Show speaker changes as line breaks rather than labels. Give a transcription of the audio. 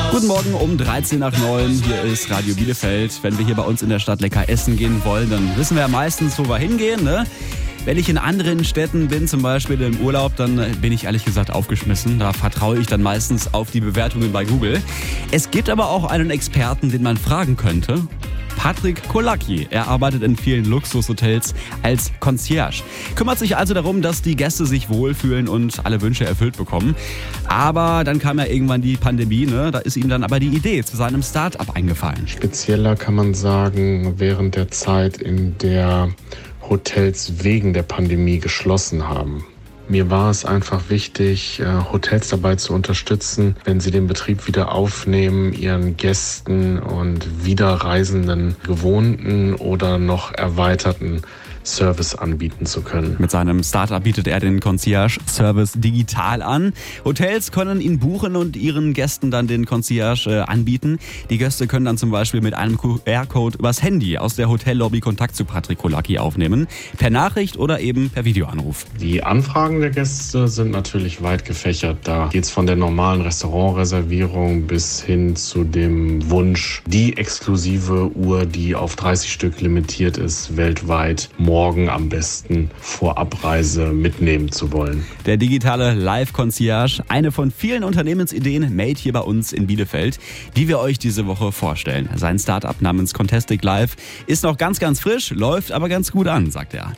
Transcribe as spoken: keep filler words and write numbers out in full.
Guten Morgen um dreizehn nach neun, hier ist Radio Bielefeld. Wenn wir hier bei uns in der Stadt lecker essen gehen wollen, dann wissen wir ja meistens, wo wir hingehen, ne? Wenn ich in anderen Städten bin, zum Beispiel im Urlaub, dann bin ich ehrlich gesagt aufgeschmissen. Da vertraue ich dann meistens auf die Bewertungen bei Google. Es gibt aber auch einen Experten, den man fragen könnte. Patrick Kolacki. Er arbeitet in vielen Luxushotels als Concierge. Kümmert sich also darum, dass die Gäste sich wohlfühlen und alle Wünsche erfüllt bekommen. Aber dann kam ja irgendwann die Pandemie, ne? Da ist ihm dann aber die Idee zu seinem Start-up eingefallen.
Spezieller kann man sagen, während der Zeit, in der Hotels wegen der Pandemie geschlossen haben. Mir war es einfach wichtig, Hotels dabei zu unterstützen, wenn sie den Betrieb wieder aufnehmen, ihren Gästen und Wiederreisenden gewohnten oder noch erweiterten Service anbieten zu können.
Mit seinem Startup bietet er den Concierge-Service digital an. Hotels können ihn buchen und ihren Gästen dann den Concierge äh, anbieten. Die Gäste können dann zum Beispiel mit einem Q R-Code übers Handy aus der Hotellobby Kontakt zu Patrick Kolacki aufnehmen. Per Nachricht oder eben per Videoanruf.
Die Anfragen der Gäste sind natürlich weit gefächert. Da geht es von der normalen Restaurantreservierung bis hin zu dem Wunsch, die exklusive Uhr, die auf dreißig Stück limitiert ist, weltweit morgen am besten vor Abreise mitnehmen zu wollen.
Der digitale Live-Concierge, eine von vielen Unternehmensideen made hier bei uns in Bielefeld, die wir euch diese Woche vorstellen. Sein Startup namens Contestic Live ist noch ganz, ganz frisch, läuft aber ganz gut an, sagt er.